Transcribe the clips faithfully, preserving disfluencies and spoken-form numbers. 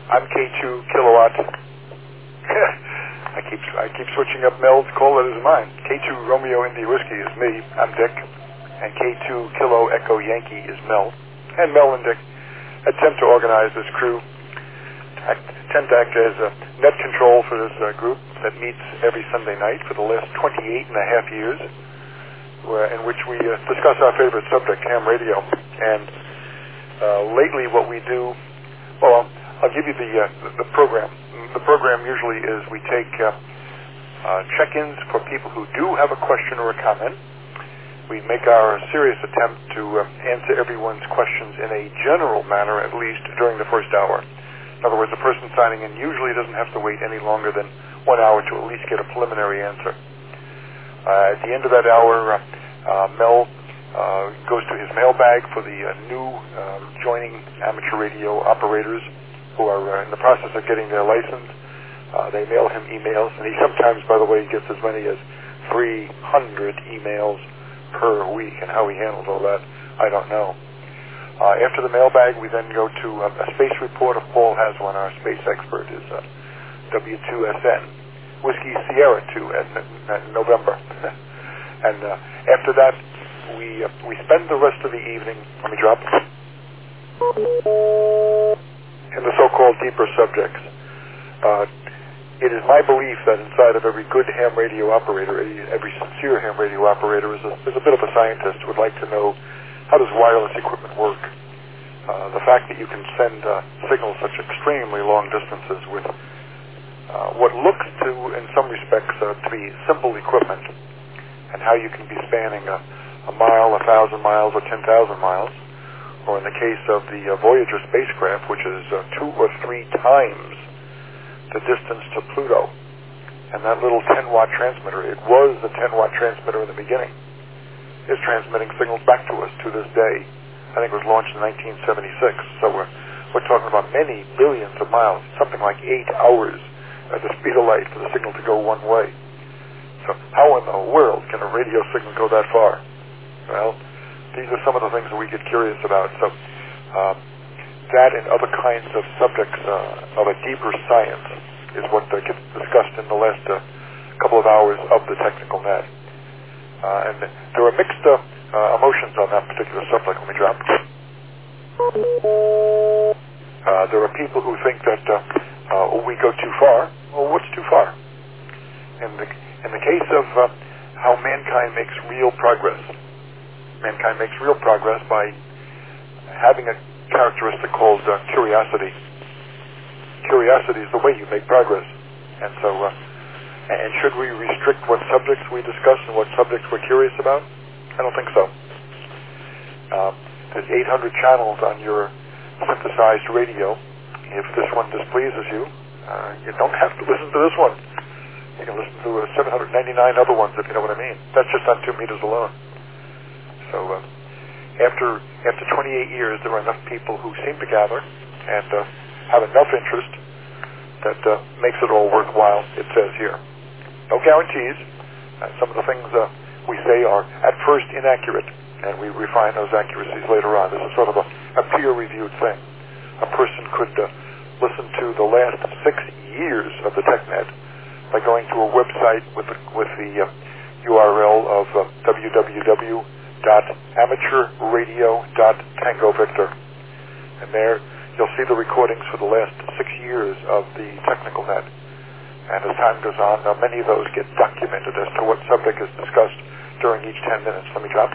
I'm K two kilowatt. I keep I keep switching up Mel's call letters of mine. K two Romeo India Whiskey is me. I'm Dick. And K two Kilo Echo Yankee is Mel. And Mel and Dick attempt to organize this crew. I tend to act as a net control for this uh, group that meets every Sunday night for the last twenty-eight and a half years, where, in which we uh, discuss our favorite subject, ham radio. And uh, lately what we do, well, I'll, I'll give you the, uh, the, the program. The program usually is we take uh, uh, check-ins for people who do have a question or a comment. We make our serious attempt to uh, answer everyone's questions in a general manner, at least during the first hour. In other words, the person signing in usually doesn't have to wait any longer than one hour to at least get a preliminary answer. Uh, at the end of that hour, uh, uh, Mel uh, goes to his mailbag for the uh, new uh, joining amateur radio operators who are uh, in the process of getting their license. Uh, they mail him emails, and he sometimes, by the way, gets as many as three hundred emails per week, and how he handles all that, I don't know. Uh, after the mailbag, we then go to uh, a space report of Paul has one. Our space expert is uh, W two S N, Whiskey Sierra two in, in November. And uh, after that, we uh, we spend the rest of the evening, let me drop, in the so-called deeper subjects. Uh, It is my belief that inside of every good ham radio operator, every sincere ham radio operator, is a, is a bit of a scientist who would like to know how does wireless equipment work. Uh, the fact that you can send uh, signals such extremely long distances with uh, what looks to, in some respects, uh, to be simple equipment, and how you can be spanning a, a mile, a thousand miles, or ten thousand miles, or in the case of the uh, Voyager spacecraft, which is uh, two or three times the distance to Pluto. And that little ten watt transmitter, it was the ten watt transmitter in the beginning, is transmitting signals back to us to this day. I think it was launched in nineteen seventy-six, so we're, we're talking about many billions of miles, something like eight hours at the speed of light for the signal to go one way. So how in the world can a radio signal go that far? Well, these are some of the things that we get curious about. So um, that and other kinds of subjects uh, of a deeper science is what uh, gets discussed in the last uh, couple of hours of the technical net. Uh, and there are mixed uh, uh, emotions on that particular subject. Let me drop. Uh, there are people who think that uh, uh, we go too far. Well, what's too far? In the, in the case of uh, how mankind makes real progress, mankind makes real progress by having a characteristic called uh, curiosity. Curiosity is the way you make progress. And so, uh, and should we restrict what subjects we discuss and what subjects we're curious about? I don't think so. Um, there's eight hundred channels on your synthesized radio. If this one displeases you, uh, you don't have to listen to this one. You can listen to uh, seven hundred ninety-nine other ones, if you know what I mean. That's just on two meters alone. So, uh, After after twenty-eight years, there are enough people who seem to gather and uh, have enough interest that uh, makes it all worthwhile, it says here. No guarantees. Uh, some of the things uh, we say are at first inaccurate, and we refine those accuracies later on. This is sort of a, a peer-reviewed thing. A person could uh, listen to the last six years of the TechNet by going to a website with the, with the uh, U R L of uh, w w w dot amateur radio dot tango victor, and there you'll see the recordings for the last six years of the technical net. And as time goes on, uh, many of those get documented as to what subject is discussed during each ten minutes. Let me drop.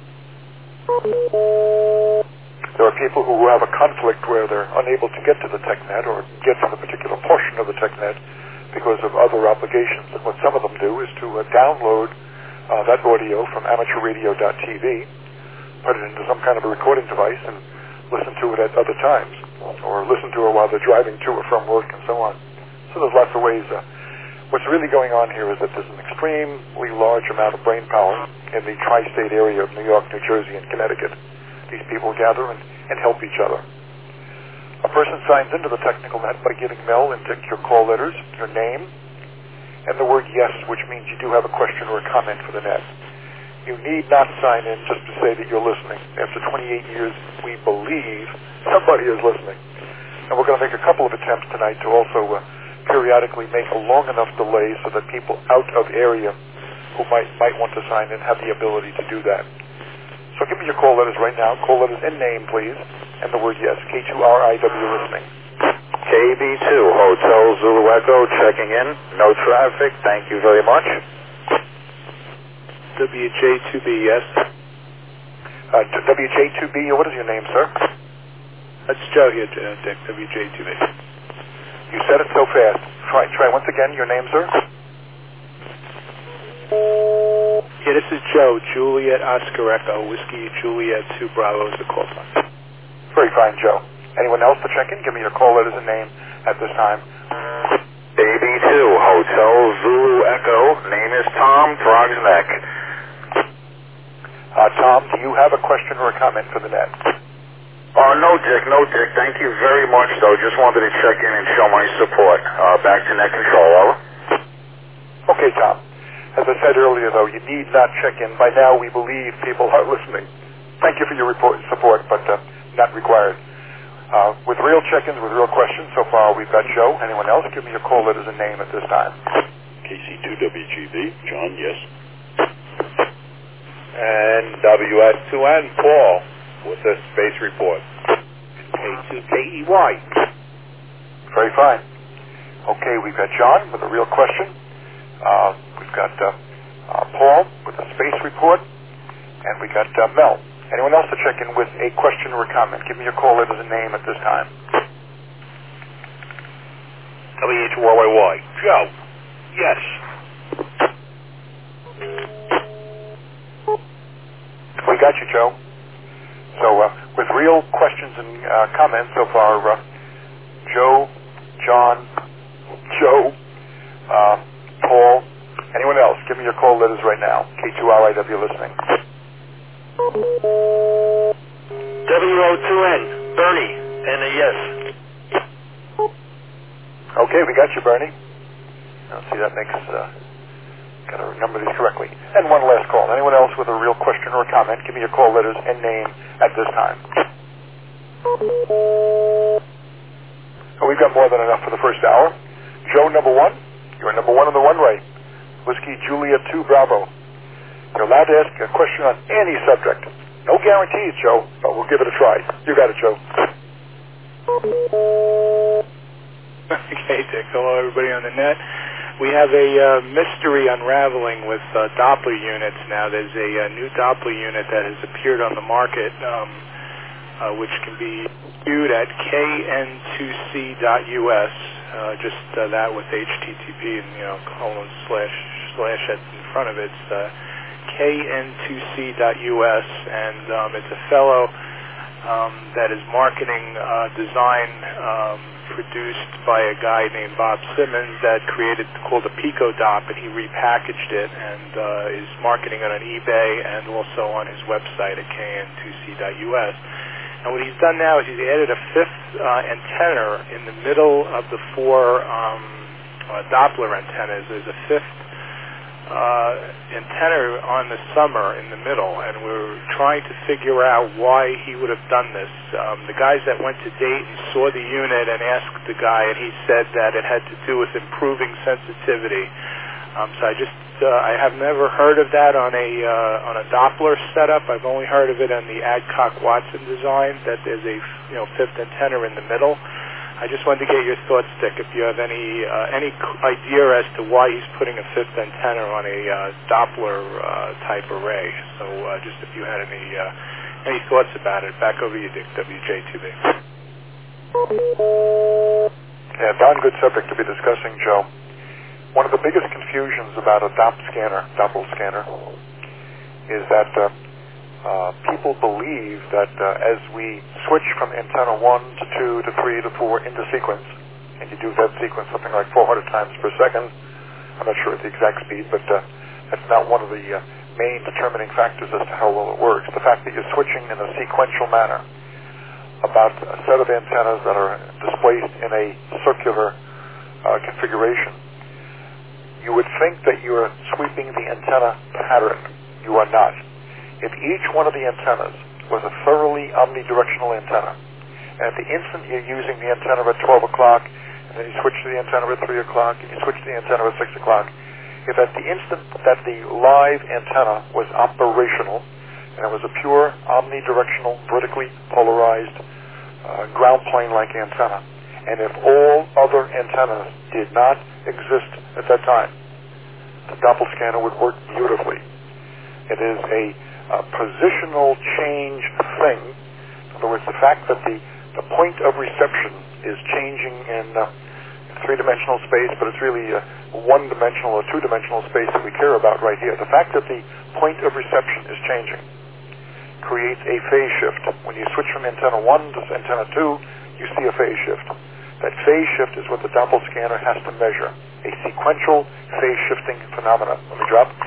There are people who have a conflict where they're unable to get to the TechNet or get to the particular portion of the TechNet because of other obligations. And what some of them do is to uh, download Uh, that audio from amateur radio dot t v, put it into some kind of a recording device, and listen to it at other times, or listen to it while they're driving to or from work, and so on. So there's lots of ways. Uh, what's really going on here is that there's an extremely large amount of brain power in the tri-state area of New York, New Jersey, and Connecticut. These people gather and, and help each other. A person signs into the technical net by giving Mel and Dick your call letters, your name, and the word yes, which means you do have a question or a comment for the net. You need not sign in just to say that you're listening. After twenty-eight years, we believe somebody is listening. And we're going to make a couple of attempts tonight to also uh, periodically make a long enough delay so that people out of area who might might want to sign in have the ability to do that. So give me your call letters right now. Call letters and name, please, and the word yes. K two R I W listening. K B two, Hotel Zulu Echo, checking in. No traffic. Thank you very much. W J two B, yes. Uh, W J two B, what is your name, sir? That's Joe here, uh, Dick, W J two B. You said it so fast. Try, try once again. Your name, sir? Yeah, this is Joe, Juliet Oscar Echo, Whiskey Juliet two Bravo is the call sign. Very fine, Joe. Anyone else to check in? Give me your call letters and name at this time. A B two, Hotel Zulu Echo. Name is Tom, Frog's Neck. Uh, Tom, do you have a question or a comment for the net? Uh, no, Dick, no, Dick. Thank you very much, though. Just wanted to check in and show my support. Uh, back to net control, over. Okay, Tom. As I said earlier, though, you need not check in. By now, we believe people are listening. Thank you for your report support, but uh, not required. Uh, with real check-ins, with real questions, so far we've got Joe. Anyone else? Give me your call letters and name at this time. K C two W G B, John, yes. And W S two N, Paul, with the space report. K two K E Y. Very fine. Okay, we've got John with a real question. Uh, we've got uh, uh, Paul with a space report. And we got uh, Mel. Anyone else to check in with a question or a comment? Give me your call letters and name at this time. W H Y Y Y, Joe, yes. We got you, Joe. So uh, with real questions and uh, comments so far, uh, Joe, John, Joe, uh, Paul, anyone else? Give me your call letters right now. K two R I W listening. W O two N, Bernie, and a yes. Okay, we got you, Bernie. Let's see, that makes, uh, got to remember these correctly. And one last call. Anyone else with a real question or a comment? Give me your call letters and name at this time. Oh, we've got more than enough for the first hour. Joe, number one. You're number one on the one-way. Whiskey Julia two Bravo. You're allowed to ask a question on any subject. No guarantees, Joe, but we'll give it a try. You got it, Joe. Okay, Dick. Hello, everybody on the net. We have a uh, mystery unraveling with uh, Doppler units now. There's a, uh new Doppler unit that has appeared on the market, um, uh, which can be viewed at K N two C dot U S. Uh, just uh, that with H T T P and, you know, colon slash slash at in front of it. It's uh, K N two C dot U S, and um, it's a fellow um, that is marketing uh, design um, produced by a guy named Bob Simmons that created, called a Pico Dop, and he repackaged it and uh, is marketing it on eBay and also on his website at K N two C dot U S. And what he's done now is he's added a fifth uh, antenna in the middle of the four um, uh, Doppler antennas. There's a fifth uh, antenna on the summer in the middle, and we're trying to figure out why he would have done this. Um, the guys that went to Dayton saw the unit and asked the guy, and he said that it had to do with improving sensitivity. Um, so I just, uh, I have never heard of that on a uh, on a Doppler setup. I've only heard of it on the Adcock-Watson design, that there's a you know fifth antenna in the middle. I just wanted to get your thoughts, Dick, if you have any uh, any idea as to why he's putting a fifth antenna on a uh, Doppler uh, type array. So uh, just if you had any uh, any thoughts about it. Back over to you, Dick, W J two B. Yeah, darn good subject to be discussing, Joe. One of the biggest confusions about a Dopp scanner, Doppel scanner, is that uh, uh, people believe that uh, as we switch from antenna one to two to three to four into sequence, and you do that sequence something like four hundred times per second, I'm not sure at the exact speed, but uh, that's not one of the uh, main determining factors as to how well it works. The fact that you're switching in a sequential manner about a set of antennas that are displaced in a circular uh, configuration. You would think that you're sweeping the antenna pattern. You are not. If each one of the antennas was a thoroughly omnidirectional antenna, and at the instant you're using the antenna at twelve o'clock, and then you switch to the antenna at three o'clock, and you switch to the antenna at six o'clock, if at the instant that the live antenna was operational, and it was a pure omnidirectional, vertically polarized, uh, ground plane-like antenna, and if all other antennas did not exist at that time, the Doppler scanner would work beautifully. It is a, a positional change thing. In other words, the fact that the, the point of reception is changing in uh, three-dimensional space, but it's really a one-dimensional or two-dimensional space that we care about right here. The fact that the point of reception is changing creates a phase shift. When you switch from antenna one to antenna two, you see a phase shift. That phase shift is what the Doppler scanner has to measure, a sequential phase shifting phenomenon. Let me drop.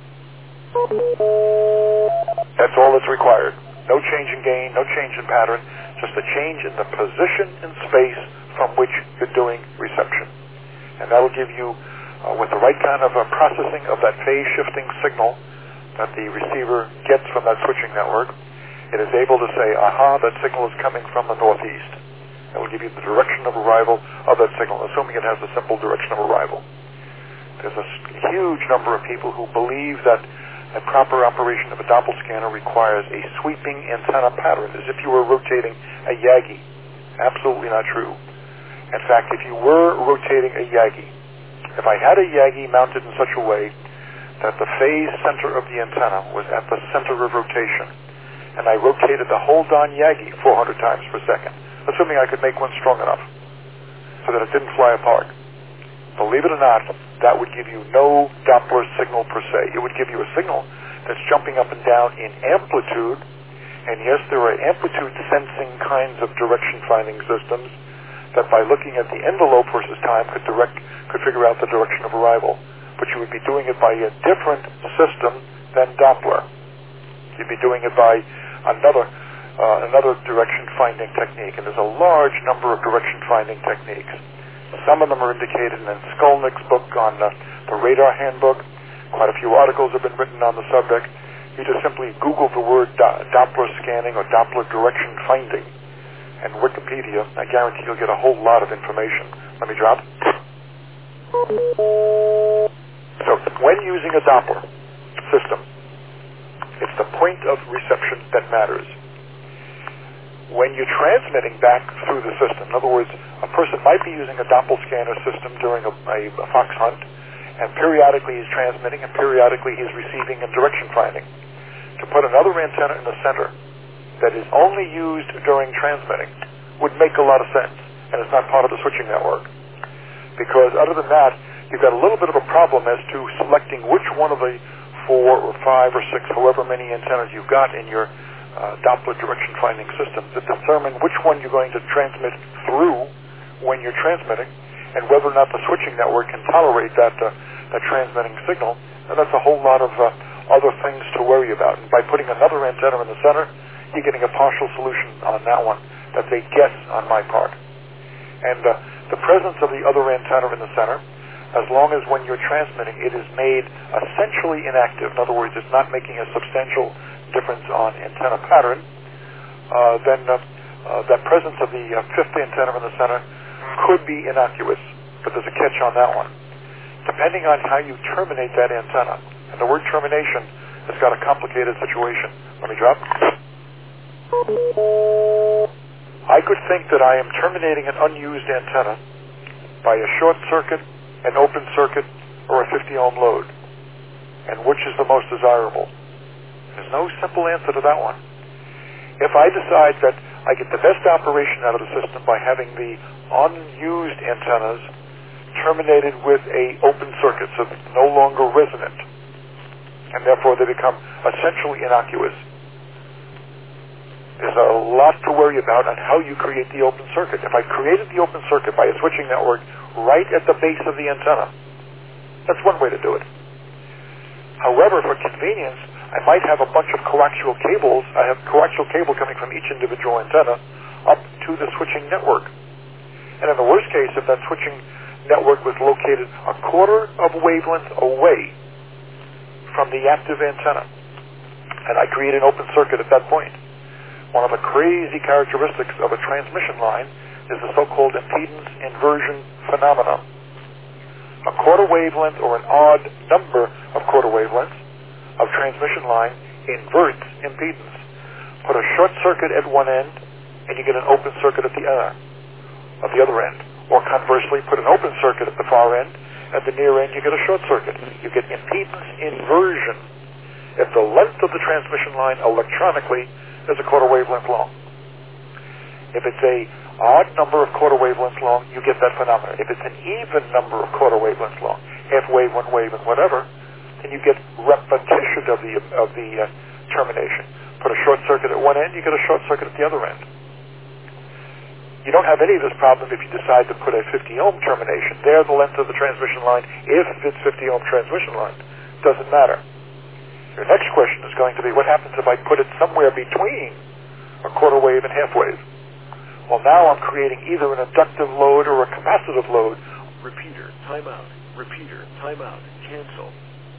That's all that's required. No change in gain, no change in pattern, just a change in the position in space from which you're doing reception. And that'll give you, uh, with the right kind of uh, processing of that phase shifting signal that the receiver gets from that switching network, it is able to say, aha, that signal is coming from the northeast. It will give you the direction of arrival of that signal, assuming it has a simple direction of arrival. There's a huge number of people who believe that a proper operation of a Doppler scanner requires a sweeping antenna pattern, as if you were rotating a Yagi. Absolutely not true. In fact, if you were rotating a Yagi, if I had a Yagi mounted in such a way that the phase center of the antenna was at the center of rotation, and I rotated the whole darn Yagi four hundred times per second, assuming I could make one strong enough so that it didn't fly apart, believe it or not, that would give you no Doppler signal per se. It would give you a signal that's jumping up and down in amplitude, and yes, there are amplitude sensing kinds of direction finding systems that by looking at the envelope versus time could direct, could figure out the direction of arrival. But you would be doing it by a different system than Doppler. You'd be doing it by another uh, another direction finding technique, and there's a large number of direction finding techniques. Some of them are indicated in Skolnick's book on uh, the radar handbook. Quite a few articles have been written on the subject. You just simply Google the word Do- Doppler scanning or Doppler direction finding, and Wikipedia, I guarantee you'll get a whole lot of information. Let me drop. So, when using a Doppler system, it's the point of reception that matters. When you're transmitting back through the system, in other words, a person might be using a Doppler scanner system during a, a, a fox hunt, and periodically he's transmitting, and periodically he's receiving and direction finding. To put another antenna in the center that is only used during transmitting would make a lot of sense, and it's not part of the switching network. Because other than that, you've got a little bit of a problem as to selecting which one of the four or five or six, however many antennas you've got in your uh, Doppler direction finding system to determine which one you're going to transmit through when you're transmitting, and whether or not the switching network can tolerate that, uh, that transmitting signal. And that's a whole lot of uh, other things to worry about. And by putting another antenna in the center, you're getting a partial solution on that one. That's a guess on my part. And uh, the presence of the other antenna in the center, as long as when you're transmitting it is made essentially inactive, in other words, it's not making a substantial difference on antenna pattern, uh, then uh, uh, that presence of the uh, fifth antenna in the center could be innocuous, but there's a catch on that one. Depending on how you terminate that antenna, and the word termination has got a complicated situation. Let me drop. I could think that I am terminating an unused antenna by a short circuit, an open circuit, or a fifty ohm load. And which is the most desirable? There's no simple answer to that one. If I decide that I get the best operation out of the system by having the unused antennas terminated with a open circuit, so it's no longer resonant, and therefore they become essentially innocuous, there's a lot to worry about on how you create the open circuit. If I created the open circuit by a switching network right at the base of the antenna, that's one way to do it. However, for convenience, I might have a bunch of coaxial cables. I have coaxial cable coming from each individual antenna up to the switching network. And in the worst case, if that switching network was located a quarter of a wavelength away from the active antenna, and I create an open circuit at that point, one of the crazy characteristics of a transmission line is the so-called impedance inversion phenomenon. A quarter wavelength or an odd number of quarter wavelengths of transmission line inverts impedance. Put a short circuit at one end and you get an open circuit at the other, at the other end. Or conversely, put an open circuit at the far end, at the near end you get a short circuit. You get impedance inversion if the length of the transmission line electronically is a quarter wavelength long. If it's a odd number of quarter wavelengths long, you get that phenomenon. If it's an even number of quarter wavelengths long, half wave, one wave, and whatever, then you get repetition of the of the uh, termination. Put a short circuit at one end, you get a short circuit at the other end. You don't have any of this problem if you decide to put a fifty ohm termination. There, the length of the transmission line, if it's fifty ohm transmission line, doesn't matter. Your next question is going to be, what happens if I put it somewhere between a quarter wave and half wave? Well, now I'm creating either an inductive load or a capacitive load. Repeater, timeout. Repeater, timeout. Cancel.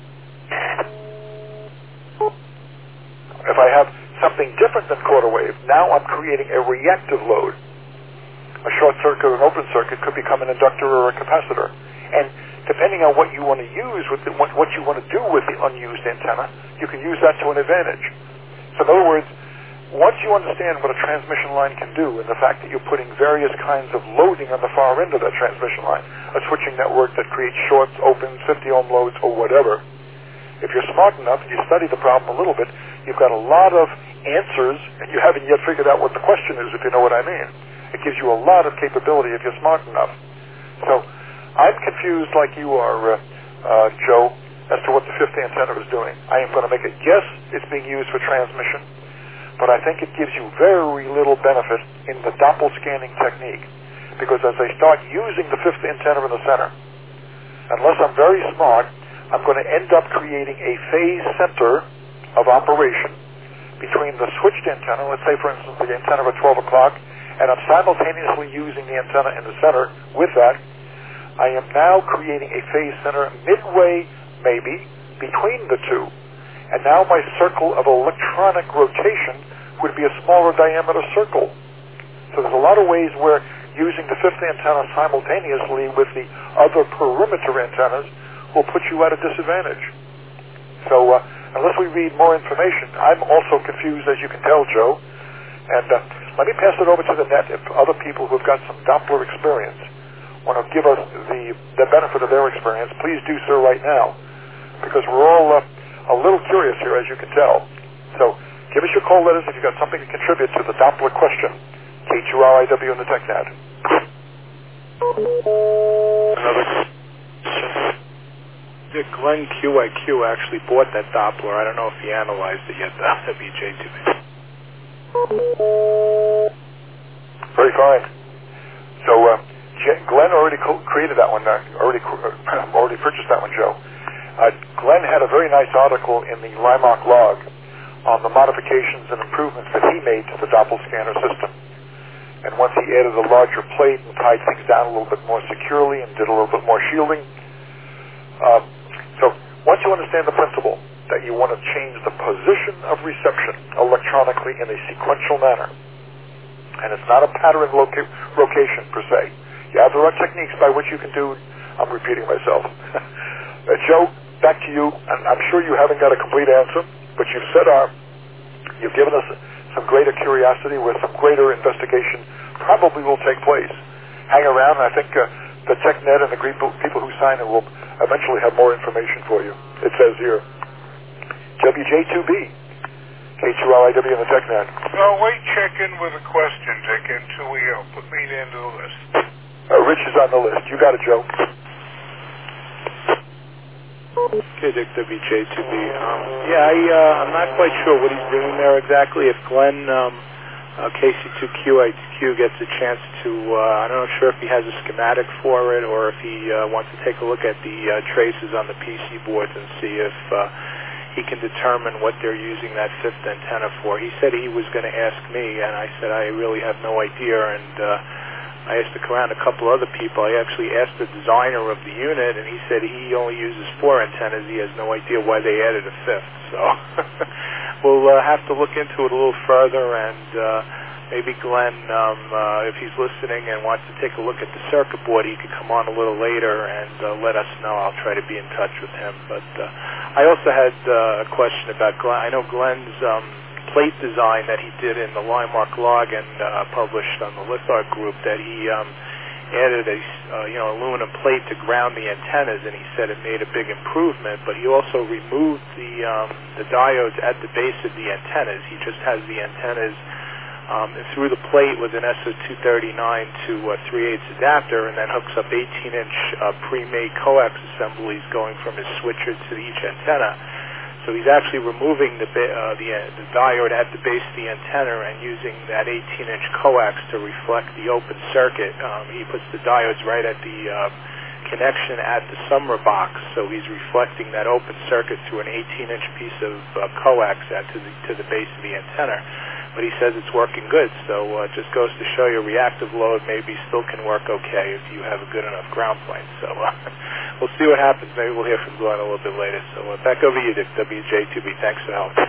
If I have something different than quarter wave, now I'm creating a reactive load. A short circuit or an open circuit could become an inductor or a capacitor. And depending on what you want to use, with the, what, what you want to do with the unused antenna, you can use that to an advantage. So in other words, once you understand what a transmission line can do and the fact that you're putting various kinds of loading on the far end of that transmission line, a switching network that creates shorts, opens, fifty ohm loads, or whatever, if you're smart enough and you study the problem a little bit, you've got a lot of answers, and you haven't yet figured out what the question is, if you know what I mean. It gives you a lot of capability if you're smart enough. So I'm confused like you are, uh, uh, Joe, as to what the fifth antenna is doing. I am going to make a guess it's being used for transmission, but I think it gives you very little benefit in the Doppler scanning technique, because as I start using the fifth antenna in the center, unless I'm very smart, I'm going to end up creating a phase center of operation between the switched antenna, let's say for instance the antenna at twelve o'clock, and I'm simultaneously using the antenna in the center with that. I am now creating a phase center midway, maybe, between the two. And now my circle of electronic rotation would be a smaller diameter circle. So there's a lot of ways where using the fifth antenna simultaneously with the other perimeter antennas will put you at a disadvantage. So uh, unless we read more information, I'm also confused, as you can tell, Joe. And uh, let me pass it over to the net if other people who've got some Doppler experience want to give us the, the benefit of their experience. Please do so right now, because we're all uh, a little curious here, as you can tell. So give us your call letters if you've got something to contribute to the Doppler question. K two R I W in the TechNet. Another Dick, Glenn Q I Q actually bought that Doppler. I don't know if he analyzed it yet, the W J two B. Very fine. So uh, Glenn already co- created that one, uh, already uh, already purchased that one, Joe. Uh, Glenn had a very nice article in the Limark log on the modifications and improvements that he made to the Doppler scanner system. And once he added a larger plate and tied things down a little bit more securely and did a little bit more shielding. Um, so once you understand the principle that you want to change the position of reception electronically in a sequential manner, and it's not a pattern loca- location per se. Yeah, there are techniques by which you can do, I'm repeating myself. uh, Joe, back to you. And I'm sure you haven't got a complete answer, but you've said our, you've given us some greater curiosity where some greater investigation probably will take place. Hang around, and I think uh, the TechNet and the people, people who sign it will eventually have more information for you. It says here, W J two B, K two R I W in the TechNet. Well, wait, check in with a question, Dick, until we uh, put me into the list. Uh, Rich is on the list. You got it, Joe. Okay, Dick, W J two B. Um, yeah, I, uh, I'm not quite sure what he's doing there exactly. If Glenn um, uh, K C two Q I Q gets a chance to, uh, I'm not sure if he has a schematic for it or if he uh, wants to take a look at the uh, traces on the P C boards and see if uh, he can determine what they're using that fifth antenna for. He said he was going to ask me, and I said I really have no idea, and uh, I asked around a couple other people. I actually asked the designer of the unit, and he said he only uses four antennas. He has no idea why they added a fifth. So we'll uh, have to look into it a little further, and uh, maybe Glenn, um, uh, if he's listening and wants to take a look at the circuit board, he could come on a little later and uh, let us know. I'll try to be in touch with him. But uh, I also had uh, a question about Glenn. I know Glenn's um, plate design that he did in the Linemark log and uh, published on the Lithart group, that he um, added a uh, you know aluminum plate to ground the antennas, and he said it made a big improvement. But he also removed the um, the diodes at the base of the antennas. He just has the antennas um, through the plate with an S O two thirty-nine to uh, three eighths adapter, and then hooks up eighteen inch uh, pre-made coax assemblies going from his switcher to each antenna. So he's actually removing the, uh, the, uh, the diode at the base of the antenna and using that eighteen inch coax to reflect the open circuit. Um, he puts the diodes right at the uh, connection at the summer box, so he's reflecting that open circuit through an eighteen inch piece of uh, coax at to the, to the base of the antenna. But he says it's working good, so uh, it just goes to show you reactive load maybe still can work okay if you have a good enough ground plane. So uh, we'll see what happens. Maybe we'll hear from Glenn a little bit later. So uh, back over to you, Dick, W J two B. Thanks for help.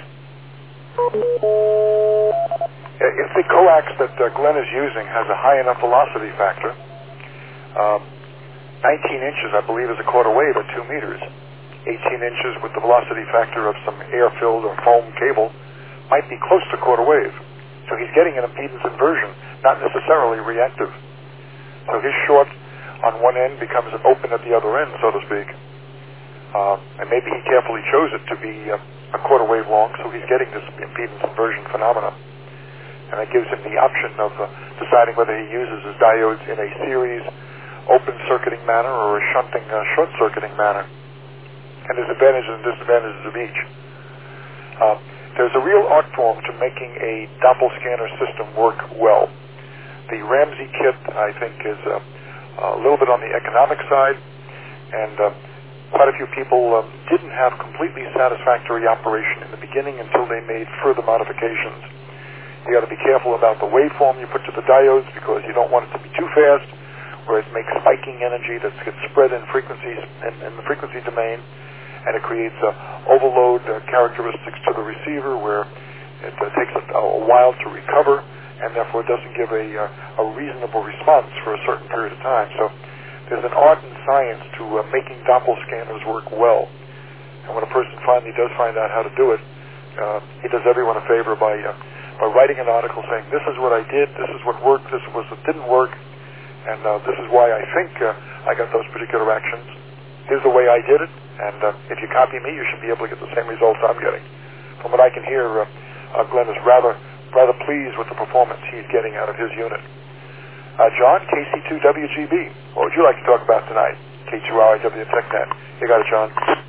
If the coax that uh, Glenn is using has a high enough velocity factor, um, nineteen inches, I believe, is a quarter wave at two meters. eighteen inches with the velocity factor of some air-filled or foam cable might be close to quarter wave. So he's getting an impedance inversion, not necessarily reactive. So his short on one end becomes an open at the other end, so to speak. Uh, and maybe he carefully chose it to be uh, a quarter wave long, so he's getting this impedance inversion phenomenon. And that gives him the option of uh, deciding whether he uses his diodes in a series open circuiting manner or a shunting uh, short circuiting manner. And there's advantages and disadvantages of each. Uh, There's a real art form to making a Doppel scanner system work well. The Ramsey kit, I think, is uh, a little bit on the economic side, and uh, quite a few people uh, didn't have completely satisfactory operation in the beginning until they made further modifications. You got to be careful about the waveform you put to the diodes because you don't want it to be too fast, where it makes spiking energy that gets spread in frequencies in, in the frequency domain. And it creates uh, overload uh, characteristics to the receiver where it uh, takes a, a while to recover and therefore doesn't give a, uh, a reasonable response for a certain period of time. So there's an art and science to uh, making Doppel scanners work well. And when a person finally does find out how to do it, uh, he does everyone a favor by, uh, by writing an article saying, this is what I did, this is what worked, this was what didn't work, and uh, this is why I think uh, I got those particular actions. Here's the way I did it. And uh, if you copy me, you should be able to get the same results I'm getting. From what I can hear, uh, uh, Glenn is rather rather pleased with the performance he's getting out of his unit. Uh, John, K C two W G B, what would you like to talk about tonight? K two R I W TechNet. You got it, John.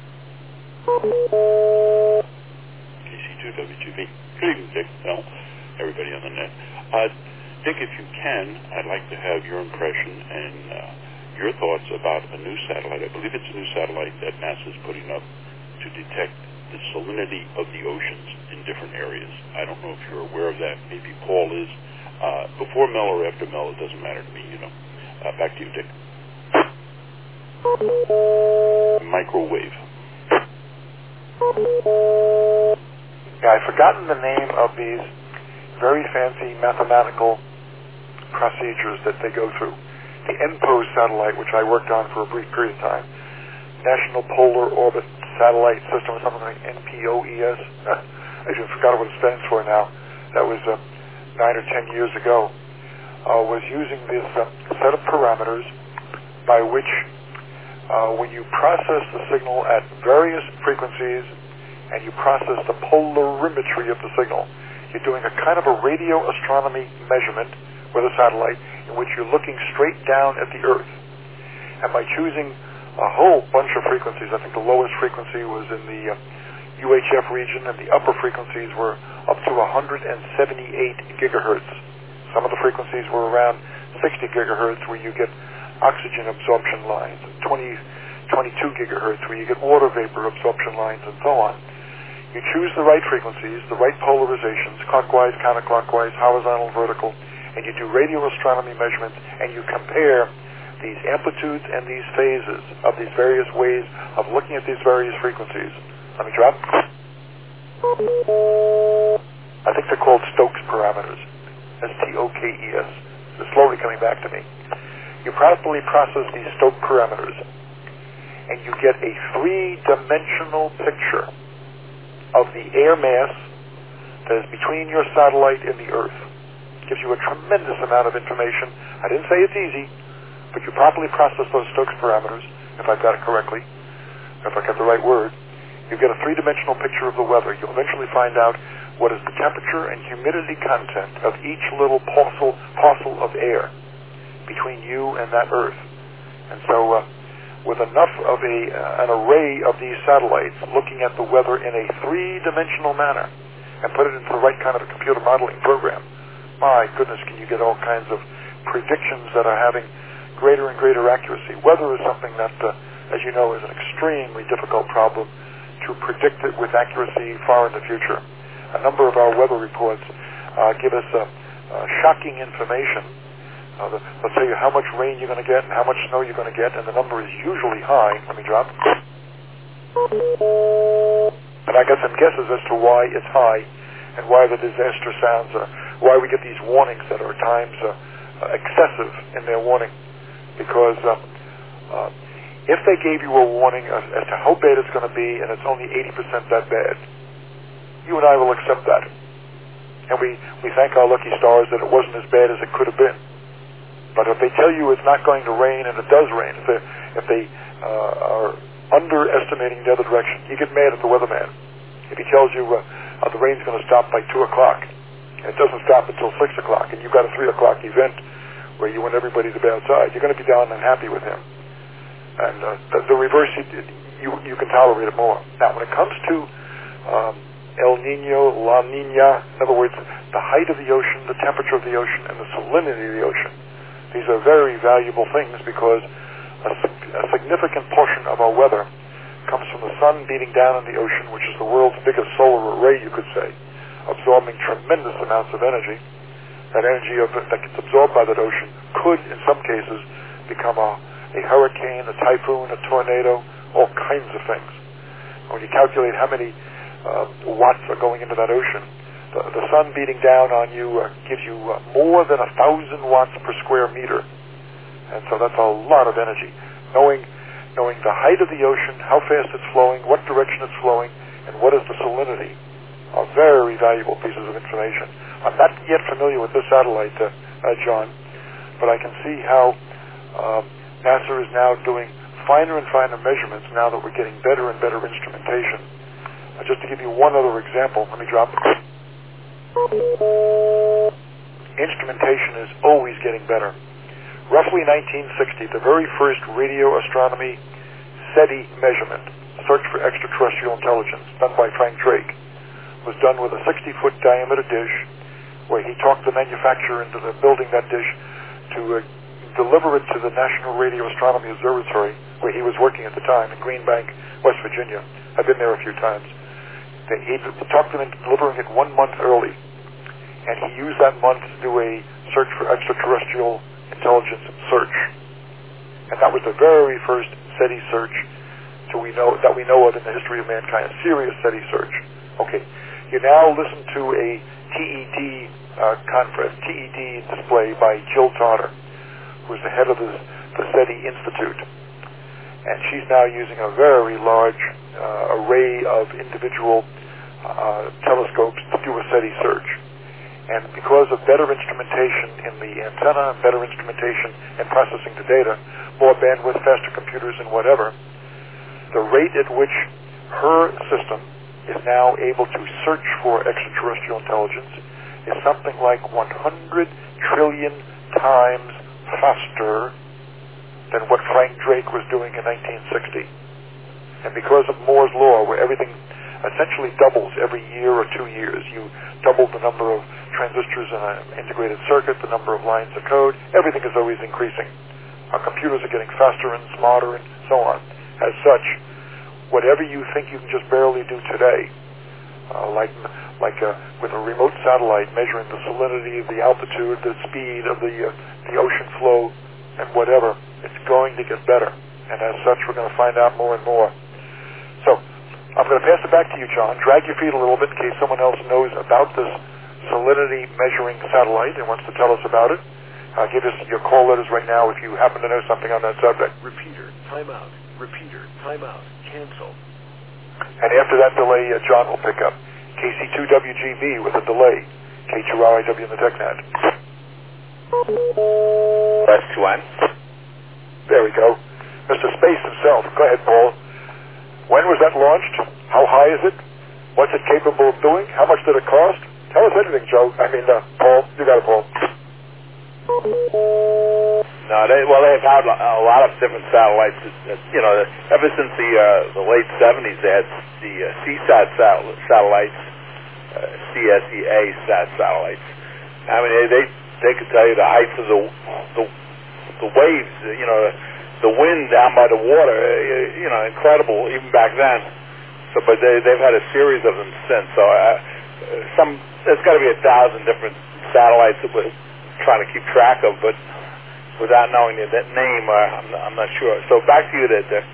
K C two W G B. Good evening, Dick. Well, everybody on the net. Uh, Dick, if you can, I'd like to have your impression and uh, your thoughts about a new satellite. I believe it's a new satellite that NASA's putting up to detect the salinity of the oceans in different areas. I don't know if you're aware of that. Maybe Paul is. Uh, before Mel or after Mel, it doesn't matter to me, you know. Uh, back to you, Dick. Microwave. Yeah, I've forgotten the name of these very fancy mathematical procedures that they go through. The N P O S satellite, which I worked on for a brief period of time, National Polar Orbit Satellite System, or something like N P O E S. I just forgot what it stands for now. That was uh, nine or ten years ago. Uh, was using this uh, set of parameters by which, uh, when you process the signal at various frequencies and you process the polarimetry of the signal, you're doing a kind of a radio astronomy measurement with a satellite in which you're looking straight down at the Earth. And by choosing a whole bunch of frequencies, I think the lowest frequency was in the uh, U H F region, and the upper frequencies were up to one hundred seventy-eight gigahertz. Some of the frequencies were around sixty gigahertz, where you get oxygen absorption lines, and twenty, twenty-two gigahertz, where you get water vapor absorption lines, and so on. You choose the right frequencies, the right polarizations, clockwise, counterclockwise, horizontal, vertical, and you do radio astronomy measurements, and you compare these amplitudes and these phases of these various ways of looking at these various frequencies. Let me drop. I think they're called Stokes parameters. S T O K E S. They're slowly coming back to me. You properly process these Stokes parameters, and you get a three-dimensional picture of the air mass that is between your satellite and the Earth. It gives you a tremendous amount of information. I didn't say it's easy, but you properly process those Stokes parameters, if I've got it correctly, if I got the right word, you get a three-dimensional picture of the weather. You'll eventually find out what is the temperature and humidity content of each little parcel, parcel of air between you and that Earth. And so uh, with enough of a, uh, an array of these satellites looking at the weather in a three-dimensional manner and put it into the right kind of a computer modeling program, my goodness, can you get all kinds of predictions that are having greater and greater accuracy. Weather is something that, uh, as you know, is an extremely difficult problem to predict it with accuracy far in the future. A number of our weather reports uh, give us uh, uh, shocking information. Uh, the, they'll tell you how much rain you're going to get and how much snow you're going to get, and the number is usually high. Let me drop. And I got some guesses as to why it's high and why the disaster sounds, uh, why we get these warnings that are at times uh, uh, excessive in their warning. Because uh, uh, if they gave you a warning as, as to how bad it's going to be and it's only eighty percent that bad, you and I will accept that. And we, we thank our lucky stars that it wasn't as bad as it could have been. But if they tell you it's not going to rain and it does rain, if they, if they uh, are underestimating the other direction, you get mad at the weatherman. If he tells you uh, uh, the rain's going to stop by two o'clock, and it doesn't stop until six o'clock, and you've got a three o'clock event where you want everybody to be outside, you're going to be down and happy with him. And uh, the, the reverse, you, you can tolerate it more. Now, when it comes to um, El Nino, La Nina, in other words, the height of the ocean, the temperature of the ocean, and the salinity of the ocean, these are very valuable things because a, a significant portion of our weather comes from the sun beating down on the ocean, which is the world's biggest solar array, you could say, absorbing tremendous amounts of energy. That energy of, that gets absorbed by that ocean could, in some cases, become a, a hurricane, a typhoon, a tornado, all kinds of things. When you calculate how many uh, watts are going into that ocean, the, the sun beating down on you uh, gives you uh, more than a thousand watts per square meter. And so that's a lot of energy. Knowing, knowing the height of the ocean, how fast it's flowing, what direction it's flowing, and what is the salinity are very valuable pieces of information. I'm not yet familiar with this satellite, uh, uh, John, but I can see how uh, NASA is now doing finer and finer measurements now that we're getting better and better instrumentation. Uh, just to give you one other example, let me drop it. Instrumentation is always getting better. Roughly nineteen sixty, the very first radio astronomy SETI measurement, Search for Extraterrestrial Intelligence, done by Frank Drake, was done with a sixty-foot diameter dish, where he talked the manufacturer into the building that dish to uh, deliver it to the National Radio Astronomy Observatory, where he was working at the time in Green Bank, West Virginia. I've been there a few times. He talked them into delivering it one month early, and he used that month to do a search for extraterrestrial intelligence search. And that was the very first SETI search to we know, that we know of in the history of mankind, a serious SETI search. Okay, you now listen to a T E D uh, conference, T E D display by Jill Tarter, who is the head of the, the SETI Institute. And she's now using a very large uh, array of individual uh, telescopes to do a SETI search. And because of better instrumentation in the antenna, better instrumentation in processing the data, more bandwidth, faster computers, and whatever, the rate at which her system is now able to search for extraterrestrial intelligence is something like one hundred trillion times faster than what Frank Drake was doing in nineteen sixty. And because of Moore's Law, where everything essentially doubles every year or two years, you double the number of transistors in an integrated circuit, the number of lines of code, everything is always increasing. Our computers are getting faster and smarter and so on. As such, whatever you think you can just barely do today, uh, like like uh, with a remote satellite measuring the salinity, the altitude, the speed of the uh, the ocean flow, and whatever, it's going to get better. And as such, we're going to find out more and more. So, I'm going to pass it back to you, John. Drag your feet a little bit in case someone else knows about this salinity measuring satellite and wants to tell us about it. Uh, give us your call letters right now if you happen to know something on that subject. Repeater, timeout. Repeater, timeout. Cancel. And after that delay, uh, John will pick up. K C two W G B with a delay. K two R I W in the TechNet. That's two N. There we go. Mister Space himself. Go ahead, Paul. When was that launched? How high is it? What's it capable of doing? How much did it cost? Tell us anything, Joe. I mean, uh, Paul. You got it, Paul. No, they, well, they've had a lot of different satellites. You know, ever since the uh, the late seventies, they had the uh, C SAT sat- satellites, uh, C S E A sat satellites. I mean, they, they they could tell you the heights of the the, the waves. You know, the wind down by the water. You know, incredible even back then. So, but they they've had a series of them since. So, uh, some there's got to be a thousand different satellites that we're trying to keep track of, but without knowing that, that name, uh, I'm, I'm not sure. So back to you there, Dick.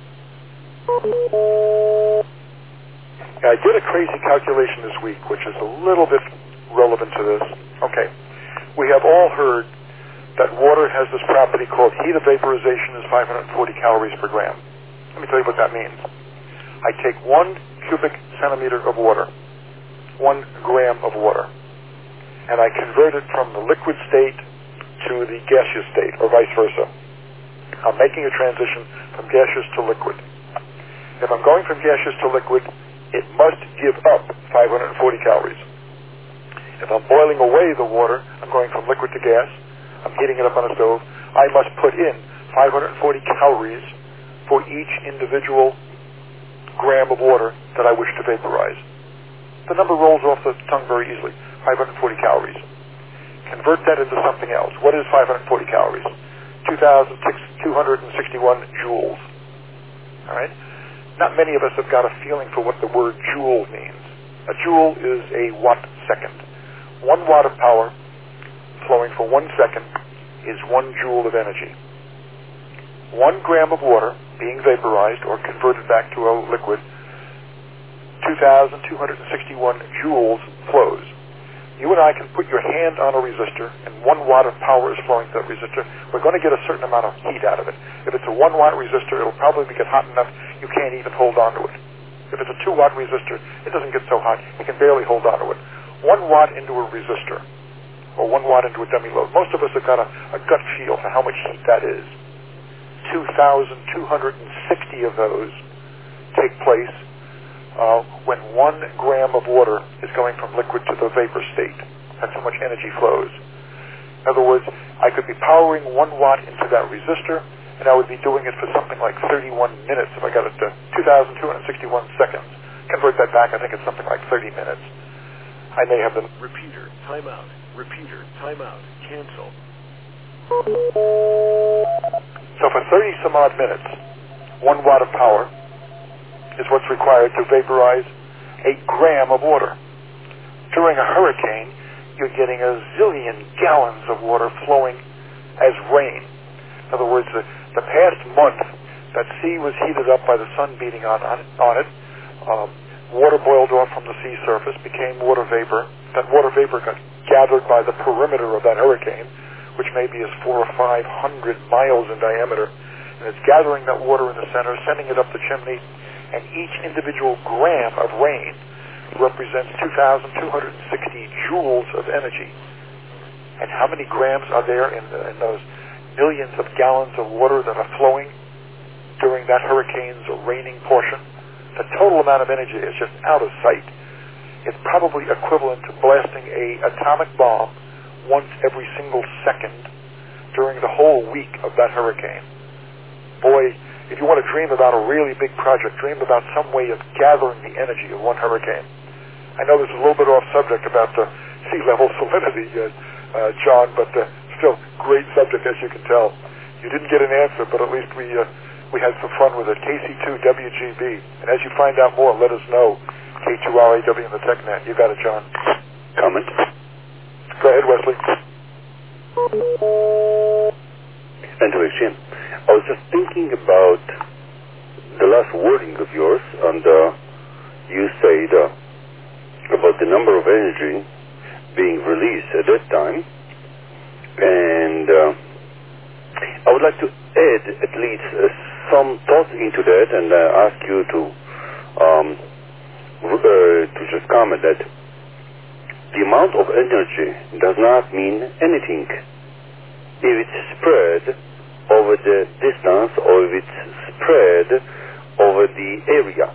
I did a crazy calculation this week, which is a little bit relevant to this. Okay. We have all heard that water has this property called heat of vaporization is five hundred forty calories per gram. Let me tell you what that means. I take one cubic centimeter of water, one gram of water, and I convert it from the liquid state to the gaseous state, or vice versa. I'm making a transition from gaseous to liquid. If I'm going from gaseous to liquid, it must give up five hundred forty calories. If I'm boiling away the water, I'm going from liquid to gas, I'm heating it up on a stove, I must put in five hundred forty calories for each individual gram of water that I wish to vaporize. The number rolls off the tongue very easily, five hundred forty calories. Convert that into something else. What is five hundred forty calories? two thousand two hundred sixty-one joules. All right? Not many of us have got a feeling for what the word joule means. A joule is a watt second. One watt of power flowing for one second is one joule of energy. One gram of water being vaporized or converted back to a liquid, two thousand two hundred sixty-one joules flows. You and I can put your hand on a resistor, and one watt of power is flowing to that resistor. We're going to get a certain amount of heat out of it. If it's a one watt resistor, it'll probably get hot enough you can't even hold on to it. If it's a two watt resistor, it doesn't get so hot you can barely hold on to it. One watt into a resistor, or one watt into a dummy load. Most of us have got a, a gut feel for how much heat that is. two thousand two hundred sixty of those take place Uh, when one gram of water is going from liquid to the vapor state. That's how much energy flows. In other words, I could be powering one watt into that resistor, and I would be doing it for something like thirty-one minutes if I got it to two thousand two hundred sixty-one seconds. Convert that back, I think it's something like thirty minutes. I may have the... Repeater, timeout. Repeater, timeout. Cancel. So for thirty some odd minutes, one watt of power is what's required to vaporize a gram of water. During a hurricane, you're getting a zillion gallons of water flowing as rain. In other words, the, the past month, that sea was heated up by the sun beating on, on, on it. Um, water boiled off from the sea surface, became water vapor. That water vapor got gathered by the perimeter of that hurricane, which may be as four or five hundred miles in diameter. And it's gathering that water in the center, sending it up the chimney, and each individual gram of rain represents two thousand two hundred sixty joules of energy. And how many grams are there in, the, in those millions of gallons of water that are flowing during that hurricane's raining portion? The total amount of energy is just out of sight. It's probably equivalent to blasting a atomic bomb once every single second during the whole week of that hurricane. Boy, if you want to dream about a really big project, dream about some way of gathering the energy of one hurricane. I know this is a little bit off subject about the sea level salinity, uh, uh, John, but uh, still, great subject as you can tell. You didn't get an answer, but at least we uh, we had some fun with it. K C two W G B. And as you find out more, let us know. K two R A W in the TechNet. You got it, John. Comment? Go ahead, Wesley. And to Jim, I was just thinking about the last wording of yours on the you said uh, about the number of energy being released at that time, and uh, I would like to add at least uh, some thoughts into that, and uh, ask you to um, uh, to just comment that the amount of energy does not mean anything if it's spread over the distance or if it's spread over the area.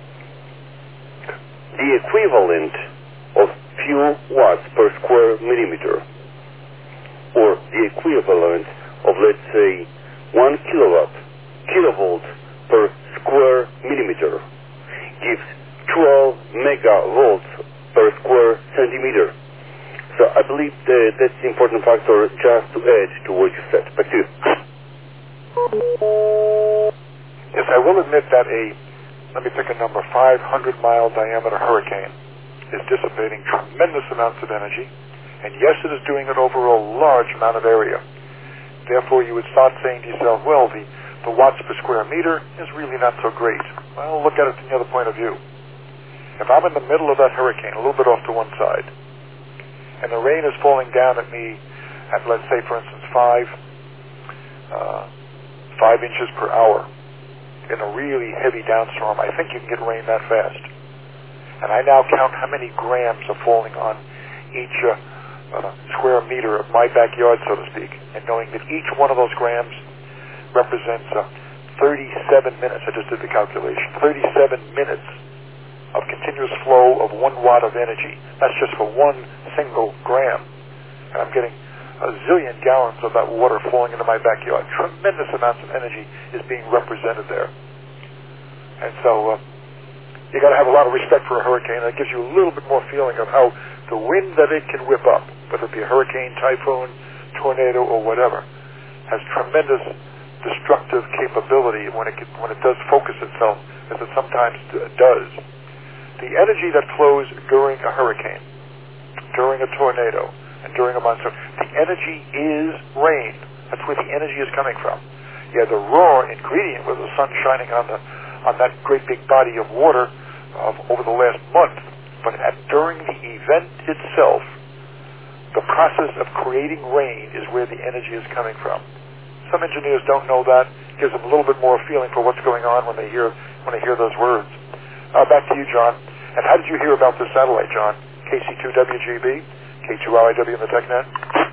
The equivalent of few watts per square millimeter, or the equivalent of, let's say, one kilowatt, kilovolt per square millimeter, gives twelve megavolts per square centimeter. So I believe that that's an important factor just to add to what you said. Back to you. Yes, I will admit that a, let me pick a number, five hundred mile diameter hurricane is dissipating tremendous amounts of energy, and yes, it is doing it over a large amount of area. Therefore, you would start saying to yourself, well, the, the watts per square meter is really not so great. Well, look at it from the other point of view. If I'm in the middle of that hurricane, a little bit off to one side, and the rain is falling down at me at, let's say, for instance, five, uh, five inches per hour in a really heavy downstorm, I think you can get rain that fast. And I now count how many grams are falling on each uh, uh, square meter of my backyard, so to speak, and knowing that each one of those grams represents uh, thirty-seven minutes. I just did the calculation. thirty-seven minutes of continuous flow of one watt of energy. That's just for one single gram. And I'm getting a zillion gallons of that water flowing into my backyard. Tremendous amounts of energy is being represented there. And so uh, you got to have a lot of respect for a hurricane. That gives you a little bit more feeling of how the wind that it can whip up, whether it be a hurricane, typhoon, tornado, or whatever, has tremendous destructive capability when it can, when it does focus itself, as it sometimes d- does. The energy that flows during a hurricane, during a tornado, and during a monsoon, the energy is rain. That's where the energy is coming from. You have the raw ingredient with the sun shining on the on that great big body of water uh, over the last month. But at, during the event itself, the process of creating rain is where the energy is coming from. Some engineers don't know that. It gives them a little bit more feeling for what's going on when they hear when they hear those words. Uh, back to you, John. And how did you hear about this satellite, John? K C two W G B, K two R I W in the TechNet?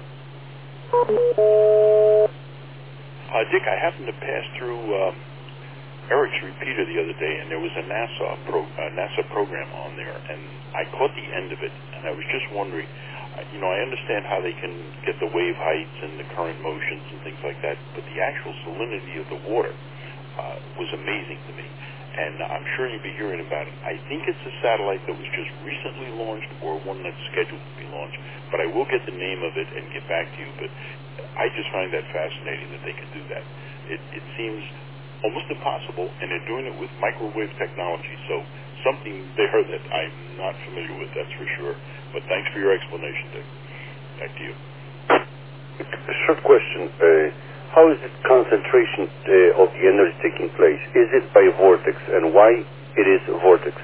Uh, Dick, I happened to pass through um, Eric's repeater the other day, and there was a NASA pro, uh, NASA program on there, and I caught the end of it, and I was just wondering, uh, you know, I understand how they can get the wave heights and the current motions and things like that, but the actual salinity of the water uh, was amazing to me. And I'm sure you'll be hearing about it. I think it's a satellite that was just recently launched or one that's scheduled to be launched, but I will get the name of it and get back to you. But I just find that fascinating that they can do that. It, it seems almost impossible, and they're doing it with microwave technology, so something there that I'm not familiar with, that's for sure. But thanks for your explanation, Dick. Back to you. A short question. Uh, How is the concentration uh, of the energy taking place? Is it by vortex, and why it is a vortex?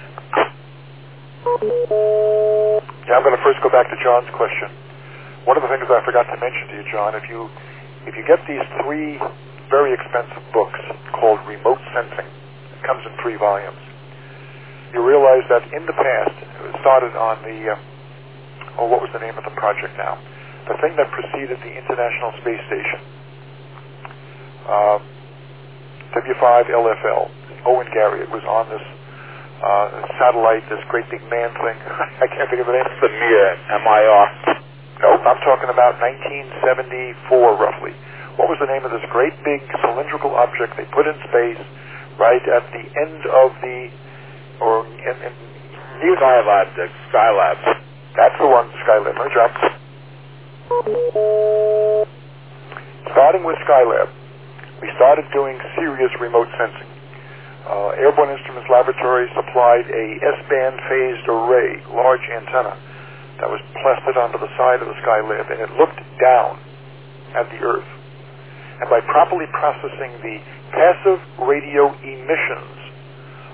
Yeah, I'm going to first go back to John's question. One of the things I forgot to mention to you, John, if you if you get these three very expensive books called Remote Sensing, it comes in three volumes, you realize that in the past, it started on the, uh, oh, what was the name of the project now? The thing that preceded the International Space Station. Uh, W five L F L, Owen Garriott was on this uh, satellite, this great big man thing. I can't think of the name. The Mir, M I R. No, I'm talking about nineteen seventy-four, roughly. What was the name of this great big cylindrical object they put in space right at the end of the, or in, in near Skylab, Dick. Skylab. That's the one, Skylab. Good job. Starting with Skylab, we started doing serious remote sensing. Uh, Airborne Instruments Laboratory supplied a S-band phased array, large antenna, that was plastered onto the side of the Skylab, and it looked down at the Earth. And by properly processing the passive radio emissions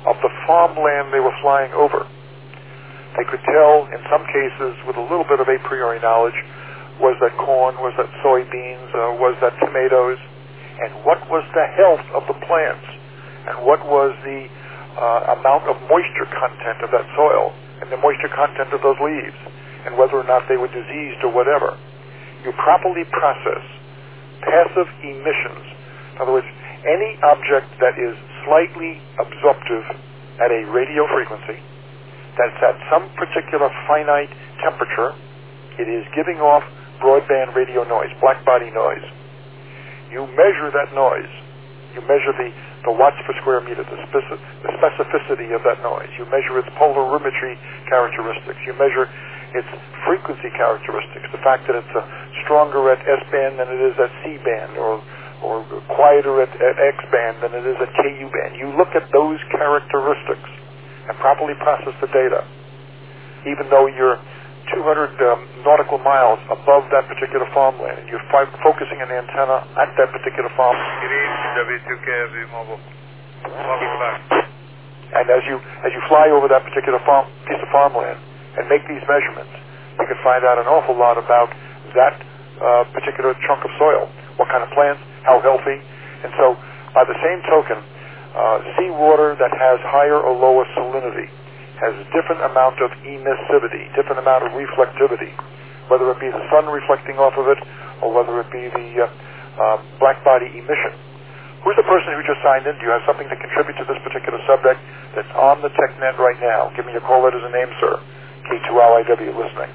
of the farmland they were flying over. They could tell, in some cases, with a little bit of a priori knowledge, was that corn, was that soybeans, uh, was that tomatoes, and what was the health of the plants, and what was the uh, amount of moisture content of that soil, and the moisture content of those leaves, and whether or not they were diseased or whatever. You properly process passive emissions. In other words, any object that is slightly absorptive at a radio frequency, that's at some particular finite temperature, it is giving off broadband radio noise, black body noise. You measure that noise. You measure the, the watts per square meter, the, speci- the specificity of that noise. You measure its polarimetry characteristics. You measure its frequency characteristics, the fact that it's uh, stronger at S-band than it is at C-band, or or quieter at, at X-band than it is at K U band. You look at those characteristics and properly process the data, even though you're two hundred um, nautical miles above that particular farmland, and you're fi- focusing an antenna at that particular farm. W two K S E Mobile. Welcome back. And as you as you fly over that particular farm piece of farmland and make these measurements, you can find out an awful lot about that uh, particular chunk of soil, what kind of plants, how healthy. And so, by the same token, uh, seawater that has higher or lower salinity has a different amount of emissivity, different amount of reflectivity, whether it be the sun reflecting off of it or whether it be the uh, uh, black body emission. Who's the person who just signed in? Do you have something to contribute to this particular subject that's on the TechNet right now? Give me your call letters and name, sir. K two L I W listening.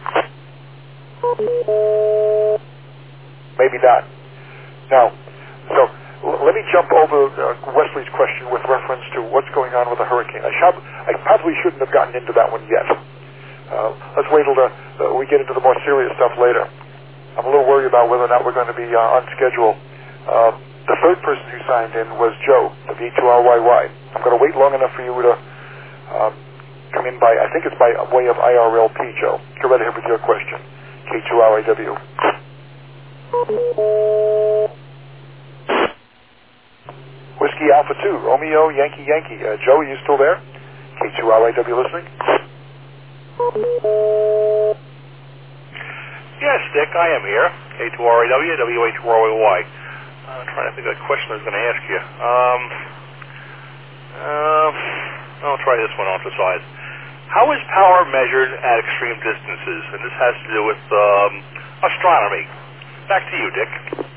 Maybe not. Now, so l- let me jump over uh, Wesley's question with reference to what's going on with the hurricane. I, shab- I probably shouldn't have gotten into that one yet. Uh, let's wait till the, uh, we get into the more serious stuff later. I'm a little worried about whether or not we're going to be uh, on schedule. Uh, the third person who signed in was Joe, the V two R Y Y. I'm going to wait long enough for you to um, come in by, I think it's by way of I R L P, Joe. Go right ahead with your question. K two R I W. Whiskey Alpha two, Romeo, Yankee, Yankee. Uh, Joe, are you still there? K two R I W listening? Yes, Dick, I am here. K two R I W, W H R Y Y. I'm trying to think of a question I was going to ask you. Um, uh, I'll try this one on the side. How is power measured at extreme distances? And this has to do with um, astronomy. Back to you, Dick.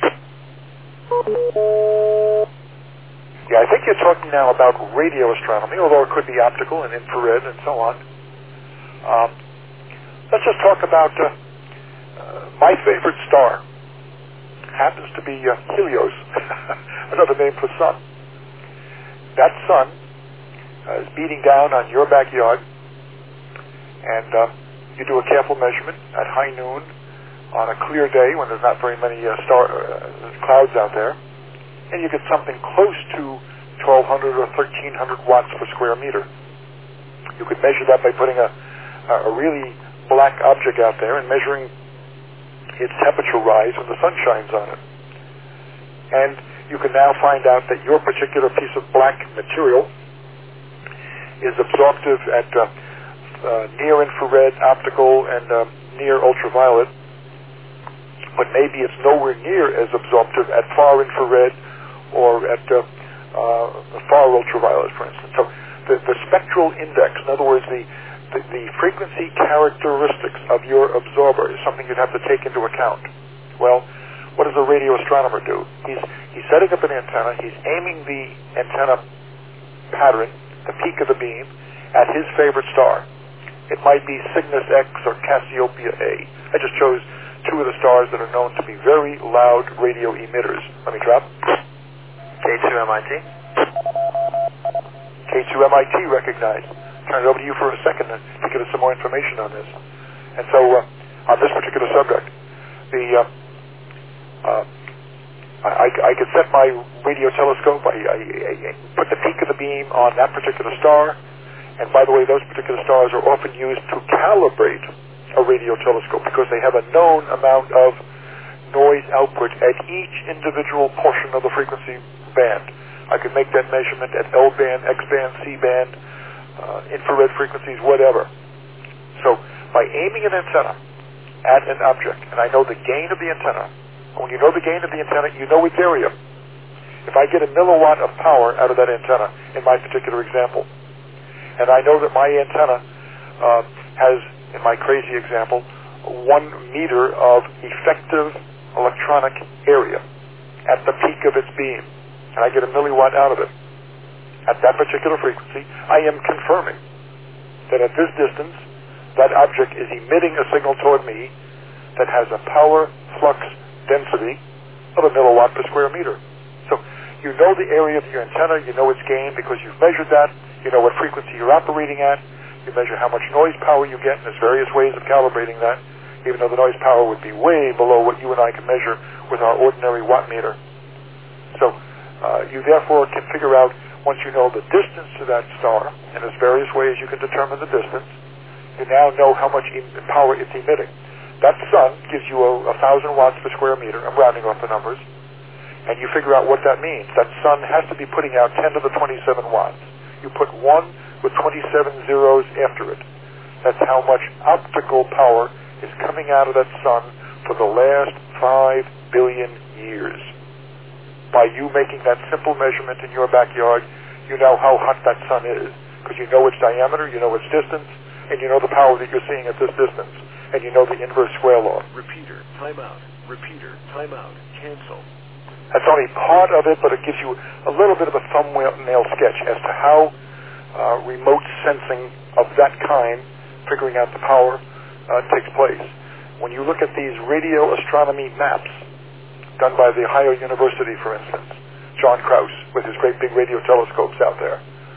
Yeah, I think you're talking now about radio astronomy, although it could be optical and infrared and so on. Um, let's just talk about uh, uh, my favorite star. Happens to be uh, Helios, another name for sun. That sun uh, is beating down on your backyard, and uh, you do a careful measurement at high noon on a clear day when there's not very many uh, star uh, clouds out there, and you get something close to twelve hundred or thirteen hundred watts per square meter. You could measure that by putting a, a really black object out there and measuring its temperature rise when the sun shines on it. And you can now find out that your particular piece of black material is absorptive at uh, uh, near-infrared, optical, and uh, near-ultraviolet, but maybe it's nowhere near as absorptive at far-infrared or at uh, uh, far-ultraviolet, for instance. So the, the spectral index, in other words, the The, the frequency characteristics of your absorber is something you'd have to take into account. Well, what does a radio astronomer do? He's he's setting up an antenna. He's aiming the antenna pattern, the peak of the beam, at his favorite star. It might be Cygnus X or Cassiopeia A. I just chose two of the stars that are known to be very loud radio emitters. Let me drop. K two M I T. K two M I T recognized. Turn it over to you for a second to, to give us some more information on this. And so, uh, on this particular subject, the uh, uh, I, I could set my radio telescope, I, I, I put the peak of the beam on that particular star, and by the way, those particular stars are often used to calibrate a radio telescope because they have a known amount of noise output at each individual portion of the frequency band. I could make that measurement at L-band, X-band, C-band, uh, infrared frequencies, whatever. So by aiming an antenna at an object, and I know the gain of the antenna, and when you know the gain of the antenna, you know its area. If I get a milliwatt of power out of that antenna, in my particular example, and I know that my antenna uh, has, in my crazy example, one meter of effective electronic area at the peak of its beam, and I get a milliwatt out of it, at that particular frequency, I am confirming that at this distance, that object is emitting a signal toward me that has a power flux density of a milliwatt per square meter. So you know the area of your antenna, you know its gain because you've measured that, you know what frequency you're operating at, you measure how much noise power you get, and there's various ways of calibrating that, even though the noise power would be way below what you and I can measure with our ordinary watt meter. So uh, you therefore can figure out, once you know the distance to that star, and there's various ways you can determine the distance, you now know how much e- power it's emitting. That sun gives you a, a thousand watts per square meter. I'm rounding off the numbers. And you figure out what that means. That sun has to be putting out ten to the twenty-seven watts. You put one with twenty-seven zeros after it. That's how much optical power is coming out of that sun for the last five billion years. By you making that simple measurement in your backyard, you know how hot that sun is, because you know its diameter, you know its distance, and you know the power that you're seeing at this distance, and you know the inverse square law. Repeater, timeout. Repeater, timeout. Cancel. That's only part of it, but it gives you a little bit of a thumbnail sketch as to how uh, remote sensing of that kind, figuring out the power, uh, takes place. When you look at these radio astronomy maps done by the Ohio University, for instance, John Krause with his great big radio telescopes out there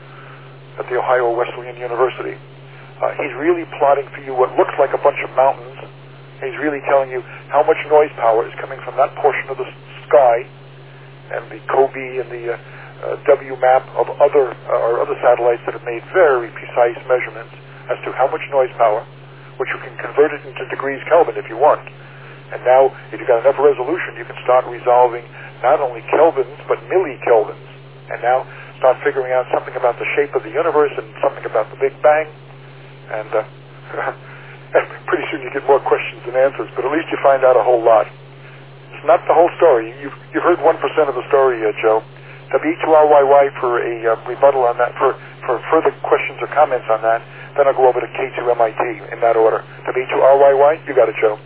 at the Ohio Wesleyan University, uh, he's really plotting for you what looks like a bunch of mountains. He's really telling you how much noise power is coming from that portion of the sky, and the COBE and the uh, uh, W map of other uh, or other satellites that have made very precise measurements as to how much noise power, which you can convert it into degrees Kelvin if you want. And now, if you've got enough resolution, you can start resolving not only kelvins, but millikelvins. And now start figuring out something about the shape of the universe and something about the Big Bang. And uh, pretty soon you get more questions than answers, but at least you find out a whole lot. It's not the whole story. You've, you've heard one percent of the story, uh, Joe. W E two R Y Y for a uh, rebuttal on that, for, for further questions or comments on that. Then I'll go over to K two M I T in that order. W E two R Y Y, you got it, Joe.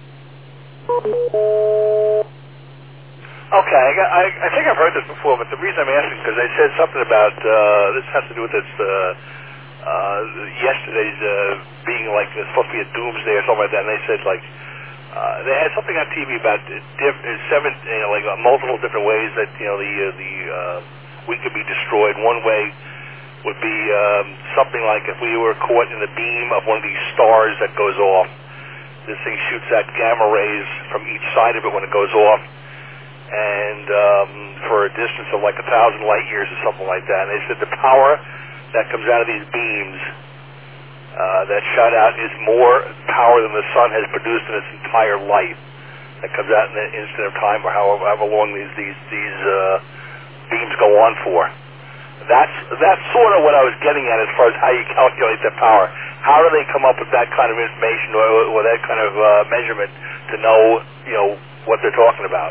Okay, I, got, I, I think I've heard this before, but the reason I'm asking is because they said something about, uh, this has to do with this, uh, uh, yesterday's uh, being like, it's supposed to be a doomsday or something like that, and they said, like, uh, they had something on T V about diff- seven, you know, like uh, multiple different ways that, you know, the, uh, the, uh, we could be destroyed. One way would be um, something like if we were caught in the beam of one of these stars that goes off. This thing shoots out gamma rays from each side of it when it goes off, and um, for a distance of like a thousand light years or something like that. And they said the power that comes out of these beams uh, that shot out is more power than the sun has produced in its entire life. That comes out in an instant of time, or however, however long these these these uh, beams go on for. That's that's sort of what I was getting at as far as how you calculate the power. How do they come up with that kind of information or, or that kind of uh, measurement to know, you know, what they're talking about?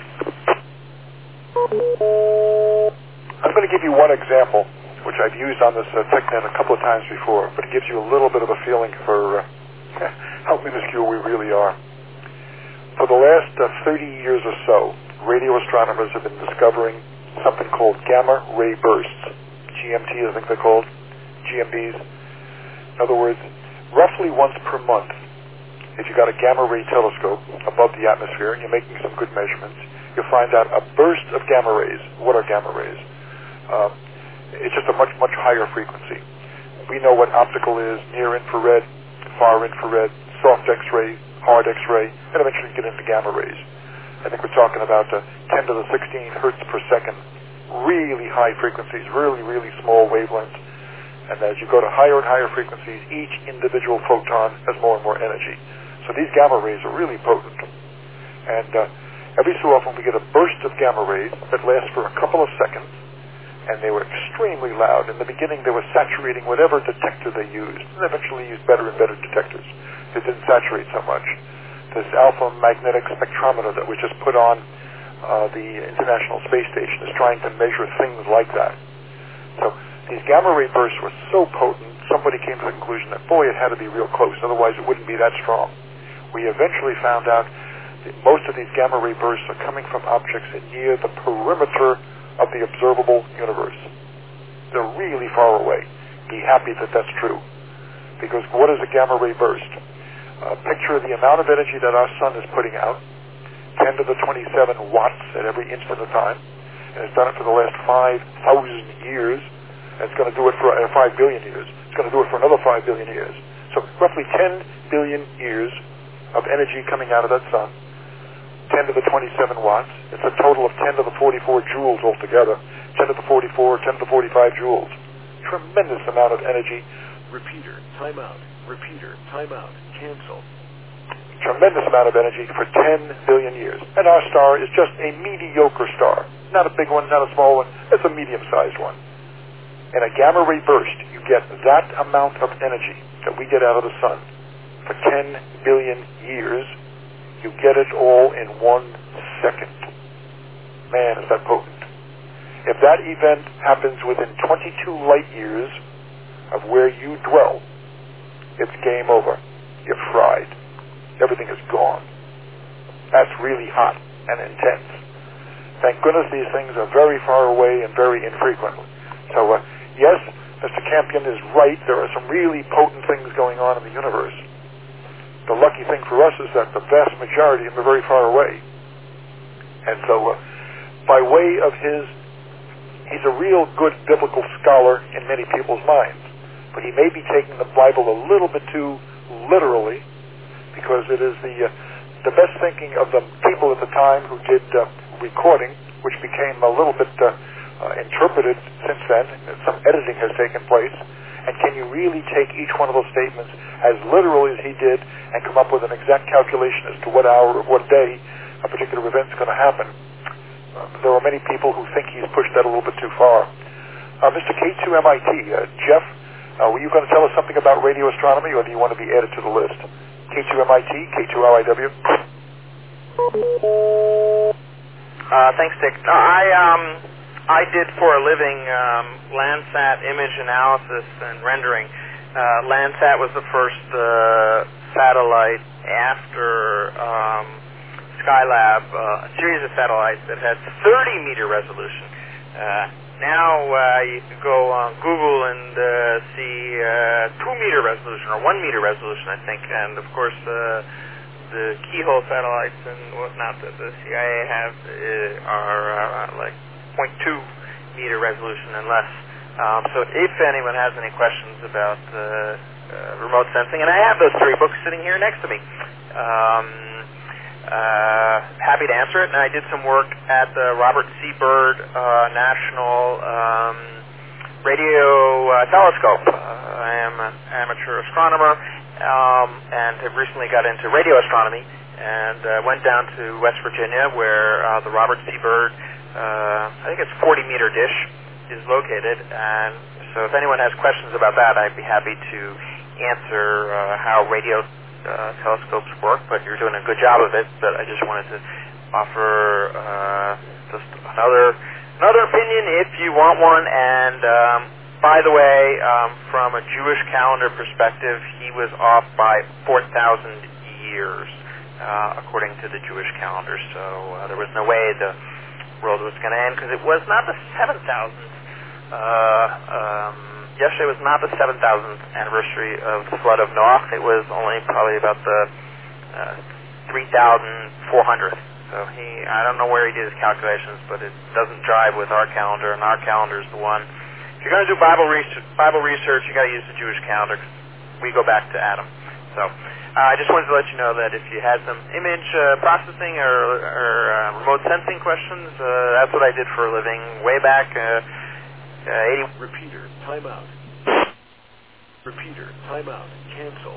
I'm going to give you one example, which I've used on this uh, TechNet a couple of times before, but it gives you a little bit of a feeling for uh, how minuscule we really are. For the last uh, thirty years or so, radio astronomers have been discovering something called gamma ray bursts. G M T, I think they're called, G M Bs. In other words, roughly once per month, if you've got a gamma ray telescope above the atmosphere and you're making some good measurements, you'll find out a burst of gamma rays. What are gamma rays? Uh, it's just a much, much higher frequency. We know what optical is: near infrared, far infrared, soft X-ray, hard X-ray, and eventually get into gamma rays. I think we're talking about uh, ten to the sixteen hertz per second. Really high frequencies, really, really small wavelengths. And as you go to higher and higher frequencies, each individual photon has more and more energy. So these gamma rays are really potent. And uh, every so often we get a burst of gamma rays that lasts for a couple of seconds. and they were extremely loud. In the beginning, they were saturating whatever detector they used, and they eventually used better and better detectors that didn't saturate so much. This alpha magnetic spectrometer that was just put on uh, the International Space Station is trying to measure things like that. So these gamma ray bursts were so potent, somebody came to the conclusion that, boy, it had to be real close, otherwise it wouldn't be that strong. We eventually found out that most of these gamma ray bursts are coming from objects near the perimeter of the observable universe. They're really far away. Be happy that that's true. Because what is a gamma ray burst? Uh, picture the amount of energy that our sun is putting out, ten to the twenty-seven watts at every instant of time, and it's done it for the last five thousand years, and it's going to do it for uh, five billion years. It's going to do it for another five billion years. So roughly ten billion years of energy coming out of that sun, ten to the twenty-seven watts. It's a total of ten to the forty-four joules altogether. ten to the forty-four, ten to the forty-five joules. Tremendous amount of energy. Repeater, timeout. Repeater, timeout. Cancel. Tremendous amount of energy for ten billion years. And our star is just a mediocre star. Not a big one, not a small one. It's a medium-sized one. In a gamma ray burst, you get that amount of energy that we get out of the sun for ten billion years. You get it all in one second. Man, is that potent. If that event happens within twenty-two light years of where you dwell, it's game over. You're fried. Everything is gone. That's really hot and intense. Thank goodness these things are very far away and very infrequent. So, uh, yes, Mister Campion is right. There are some really potent things going on in the universe. The lucky thing for us is that the vast majority of them are very far away. And so, uh, by way of his, he's a real good biblical scholar in many people's minds. But he may be taking the Bible a little bit too literally, because it is the uh, the best thinking of the people at the time who did uh, recording, which became a little bit uh, uh, interpreted since then. Some editing has taken place. And can you really take each one of those statements as literally as he did and come up with an exact calculation as to what hour or what day a particular event is going to happen? Uh, there are many people who think he's pushed that a little bit too far. Uh, Mister K two M I T, uh, Jeff, uh, were you going to tell us something about radio astronomy, or do you want to be added to the list? K two M I T, K two L I W. Uh, thanks, Dick. No, I um, I did for a living um, Landsat image analysis and rendering. Uh, Landsat was the first uh, satellite after um, Skylab, uh, a series of satellites that had thirty meter resolution. Uh, now uh, you can go on Google and uh, see uh, two meter resolution or one meter resolution, I think, and of course uh, the keyhole satellites and whatnot that the C I A have uh, are uh, like zero point two meter resolution and less. Um, so if anyone has any questions about uh, uh, remote sensing, and I have those three books sitting here next to me, um, uh, happy to answer it. And I did some work at the Robert C. Byrd uh, National um, Radio uh, Telescope. Uh, I am an amateur astronomer um, and have recently got into radio astronomy, and uh, went down to West Virginia where uh, the Robert C. Byrd, uh, I think it's forty meter dish, is located. And so if anyone has questions about that, I'd be happy to answer uh, how radio uh, telescopes work, but you're doing a good job of it. But I just wanted to offer uh, just another another opinion if you want one. And um, by the way, um, from a Jewish calendar perspective, he was off by four thousand years, uh, according to the Jewish calendar. So uh, there was no way the world was going to end, because it was not the seven thousandth. Uh, um, yesterday was not the seven thousandth anniversary of the flood of Noah. It was only probably about the uh, three thousand four hundredth. So he, I don't know where he did his calculations, but it doesn't jive with our calendar, and our calendar is the one. If you're going to do Bible research, Bible research, you got to use the Jewish calendar. We go back to Adam. So uh, I just wanted to let you know that if you had some image uh, processing or, or uh, remote sensing questions, uh, that's what I did for a living way back. Uh, uh, eighty. Repeater, timeout. Repeater, timeout. Cancel.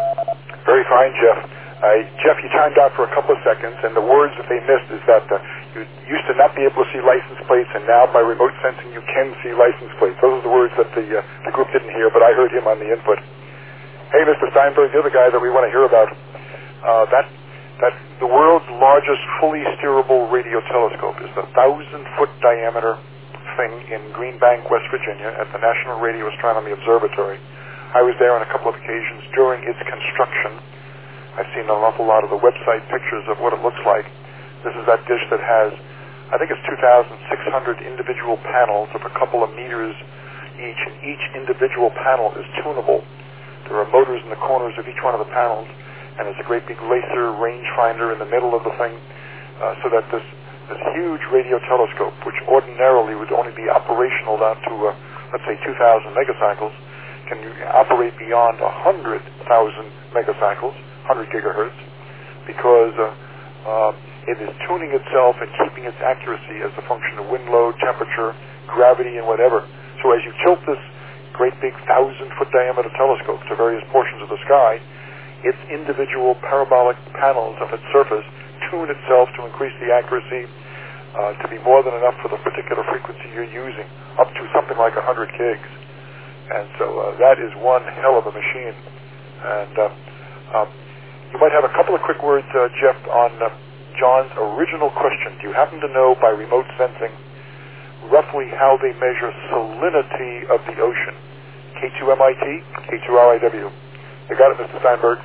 Very fine, Jeff. Uh, Jeff, you timed out for a couple of seconds, and the words that they missed is that uh, You used to not be able to see license plates, and now by remote sensing you can see license plates. Those are the words that the, uh, the group didn't hear, but I heard him on the input. Hey, Mister Steinberg, you're the guy that we want to hear about. Uh, that, that the world's largest fully steerable radio telescope is the thousand-foot diameter thing in Green Bank, West Virginia, at the National Radio Astronomy Observatory. I was there on a couple of occasions during its construction. I've seen an awful lot of the website pictures of what it looks like. This is that dish that has, I think it's two thousand six hundred individual panels of a couple of meters each, and each individual panel is tunable. There are motors in the corners of each one of the panels, and there's a great big laser rangefinder in the middle of the thing, uh, so that this, this huge radio telescope, which ordinarily would only be operational down to, uh, let's say, two thousand megacycles, can operate beyond one hundred thousand megacycles, one hundred gigahertz, because uh, uh, it is tuning itself and keeping its accuracy as a function of wind load, temperature, gravity, and whatever. So as you tilt this great big thousand-foot diameter telescope to various portions of the sky, its individual parabolic panels of its surface tune itself to increase the accuracy uh, to be more than enough for the particular frequency you're using, up to something like one hundred gigs. And so uh, that is one hell of a machine. And uh, um, you might have a couple of quick words, uh, Jeff, on uh, John's original question. Do you happen to know by remote sensing roughly how they measure salinity of the ocean? K two M I T, K two R I W. You got it, Mister Steinberg.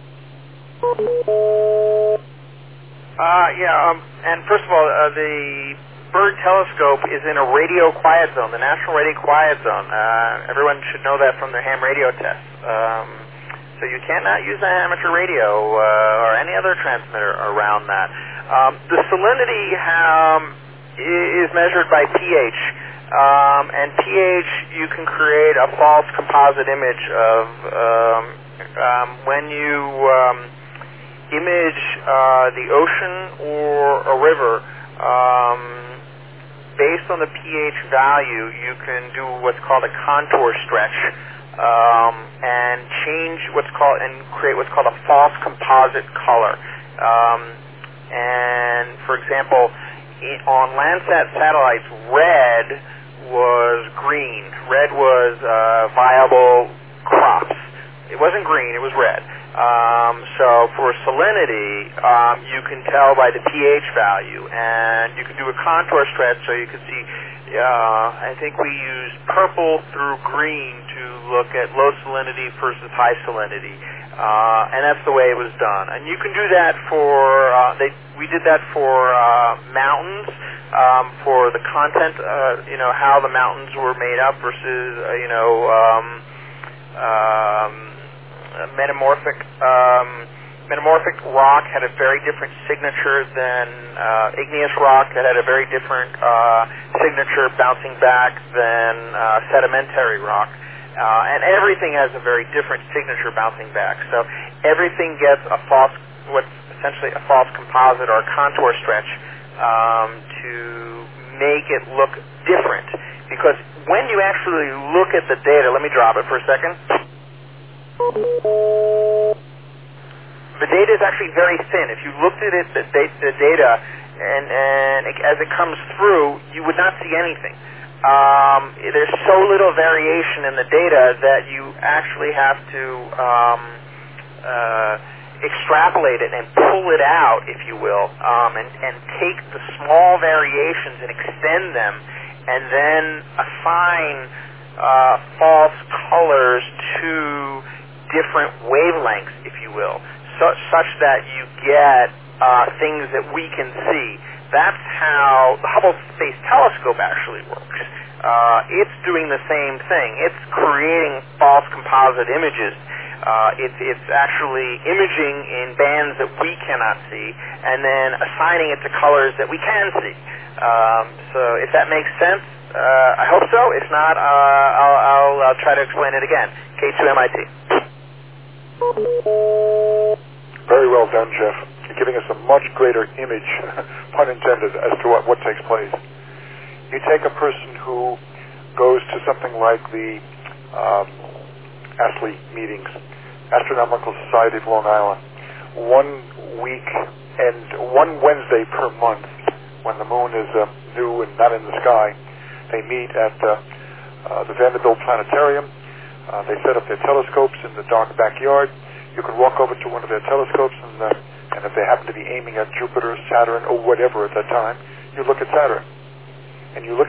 Uh, yeah, um, and first of all, uh, the Bird telescope is in a radio quiet zone, the National Radio Quiet Zone. Uh, everyone should know that from their ham radio tests. Um, So you cannot use an amateur radio uh, or any other transmitter around that. Um, the salinity um, is measured by pH, um, and pH you can create a false composite image of um, um, when you um, image uh, the ocean or a river. Um, based on the pH value, you can do what's called a contour stretch. Um, and change what's called and create what's called a false composite color. Um, and for example, in, on Landsat satellites, red was green. Red was uh, viable crops. It wasn't green; it was red. Um, so for salinity, um, you can tell by the pH value, and you can do a contour stretch so you can see. Uh, I think we used purple through green to look at low salinity versus high salinity, uh, and that's the way it was done. And you can do that for uh, they. We did that for uh, mountains, um, for the content, uh, you know, how the mountains were made up versus, uh, you know, um, um, metamorphic. Um, Metamorphic rock had a very different signature than uh, igneous rock that had a very different uh, signature bouncing back than uh, sedimentary rock. Uh, and everything has a very different signature bouncing back. So everything gets a false, what's essentially a false composite or a contour stretch um, to make it look different. Because when you actually look at the data, let me drop it for a second. The data is actually very thin. If you looked at it, the, the data, and, and it, as it comes through, you would not see anything. Um, there's so little variation in the data that you actually have to um, uh, extrapolate it and pull it out, if you will, um, and, and take the small variations and extend them, and then assign uh, false colors to different wavelengths, if you will. Such, such that you get uh, things that we can see. That's how the Hubble Space Telescope actually works. Uh, it's doing the same thing. It's creating false composite images. Uh, it's, it's actually imaging in bands that we cannot see, and then assigning it to colors that we can see. Um, so if that makes sense, uh, I hope so. If not, uh, I'll, I'll, I'll try to explain it again. K two M I T. Very well done, Jeff. You're giving us a much greater image, pun intended, as to what, what takes place. You take a person who goes to something like the um, A S L I meetings, Astronomical Society of Long Island, one week and one Wednesday per month, when the moon is uh, new and not in the sky. They meet at uh, uh, the Vanderbilt Planetarium. Uh, they set up their telescopes in the dark backyard. You can walk over to one of their telescopes, and, uh, and if they happen to be aiming at Jupiter, Saturn, or whatever at that time, you look at Saturn. And you look